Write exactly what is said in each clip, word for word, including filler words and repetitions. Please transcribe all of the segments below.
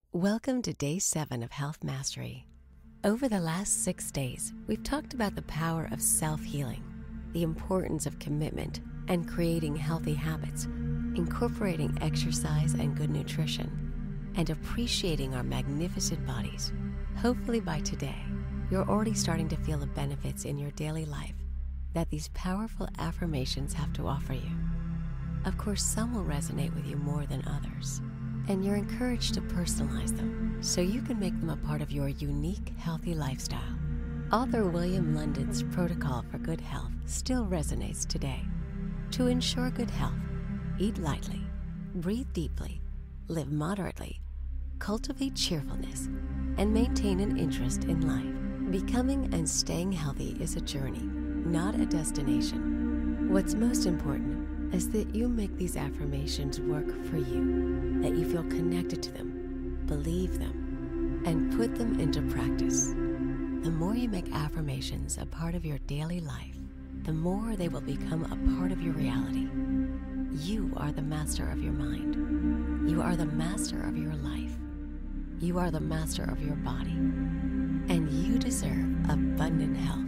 Welcome to day seven of Health Mastery. Over the last six days, we've talked about the power of self-healing, the importance of commitment, and creating healthy habits, incorporating exercise and good nutrition, and appreciating our magnificent bodies. Hopefully by today, you're already starting to feel the benefits in your daily life that these powerful affirmations have to offer you. Of course, some will resonate with you more than others, and you're encouraged to personalize them so you can make them a part of your unique, healthy lifestyle. Author William London's Protocol for Good Health still resonates today. To ensure good health, eat lightly, breathe deeply, live moderately, cultivate cheerfulness, and maintain an interest in life. Becoming and staying healthy is a journey, not a destination. What's most important is that you make these affirmations work for you, that you feel connected to them, believe them, and put them into practice. The more you make affirmations a part of your daily life, the more they will become a part of your reality. You are the master of your mind. You are the master of your life. You are the master of your body. And you deserve abundant health.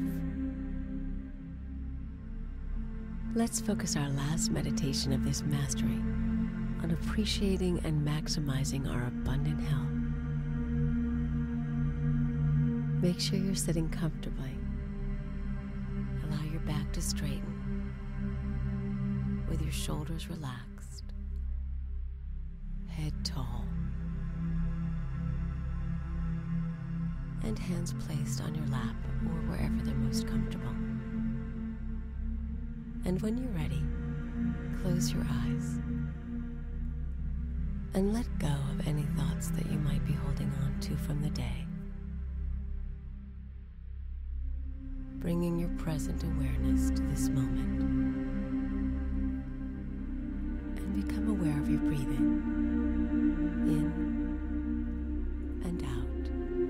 Let's focus our last meditation of this mastery on appreciating and maximizing our abundant health. Make sure you're sitting comfortably. Allow your back to straighten with your shoulders relaxed, head tall, and hands placed on your lap or wherever they're most comfortable. And when you're ready, close your eyes and let go of any thoughts that you might be holding on to from the day. Bringing your present awareness to this moment. And become aware of your breathing in and out,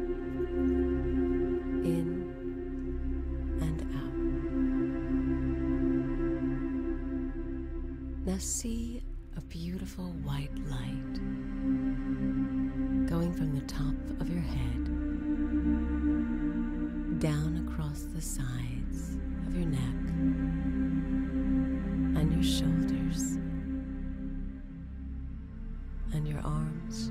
in and out. Now see a beautiful white light going from the top of your head down across the sides of your neck and your shoulders and your arms,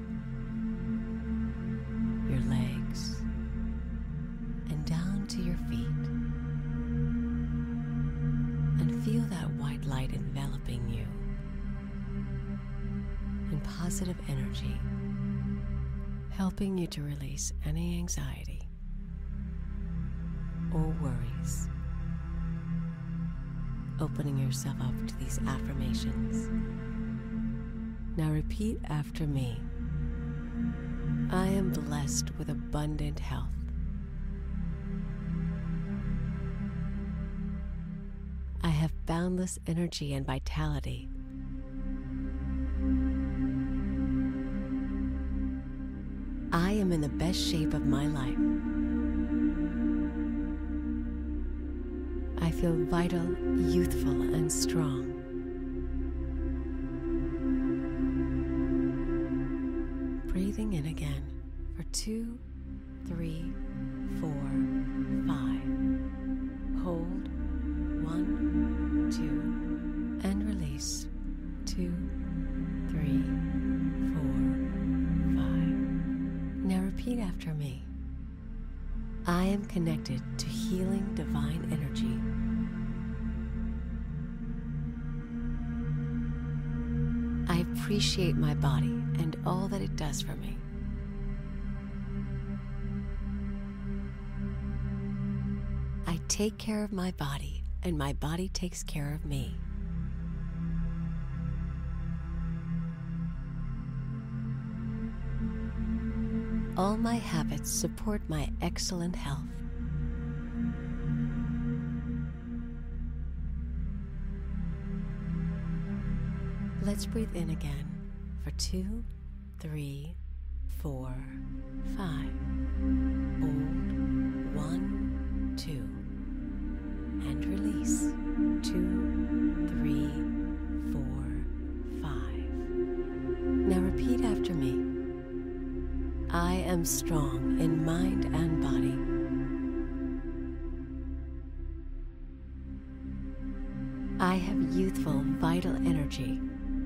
your legs, and down to your feet. And feel that white light enveloping you in positive energy, helping you to release any anxiety or worries, opening yourself up to these affirmations. Now repeat after me. I am blessed with abundant health. I have boundless energy and vitality. I am in the best shape of my life. I feel vital, youthful, and strong. Breathing in again for two, three, four, five. Hold, one, two, and release, two, three, four, five. Now repeat after me. I am connected to healing divine energy. I appreciate my body and all that it does for me. I take care of my body, and my body takes care of me. All my habits support my excellent health. Let's breathe in again for two, three, four, five. Hold, one, two, and release, two, three, four, five. Now repeat after me. I am strong in mind and body. I have youthful, vital energy.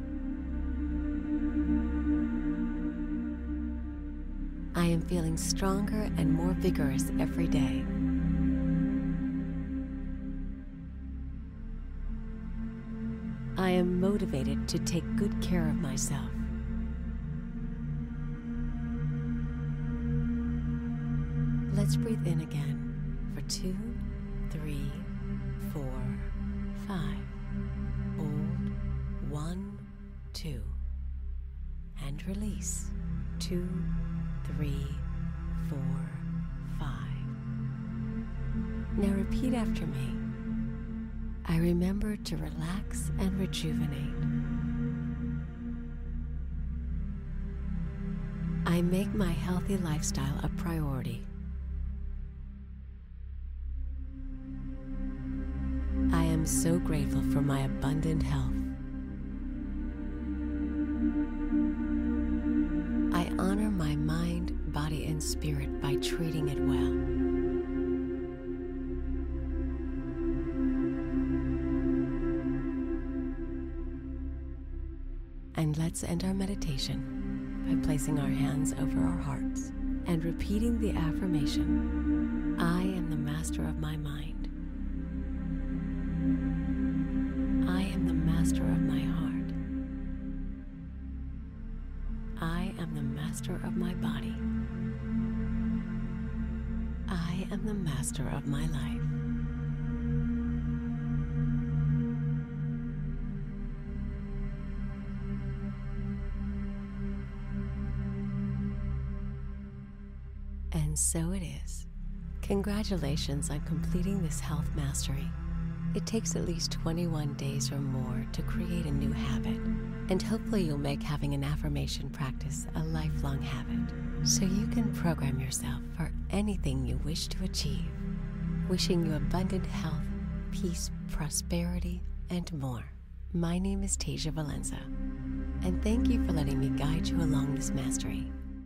I am feeling stronger and more vigorous every day. I am motivated to take good care of myself. Let's breathe in again for two, three, four, five. Hold, one, two. And release, two, three, four, five. Now repeat after me. I remember to relax and rejuvenate. I make my healthy lifestyle a priority. I am so grateful for my abundant health. I honor my mind, body, and spirit by treating it well. And let's end our meditation by placing our hands over our hearts and repeating the affirmation, I am the master of my mind. I am the master of my heart. I am the master of my body. I am the master of my life. And so it is. Congratulations on completing this health mastery. It takes at least twenty-one days or more to create a new habit, and hopefully you'll make having an affirmation practice a lifelong habit, so you can program yourself for anything you wish to achieve. Wishing you abundant health, peace, prosperity, and more. My name is Tasia Valenza, and thank you for letting me guide you along this mastery.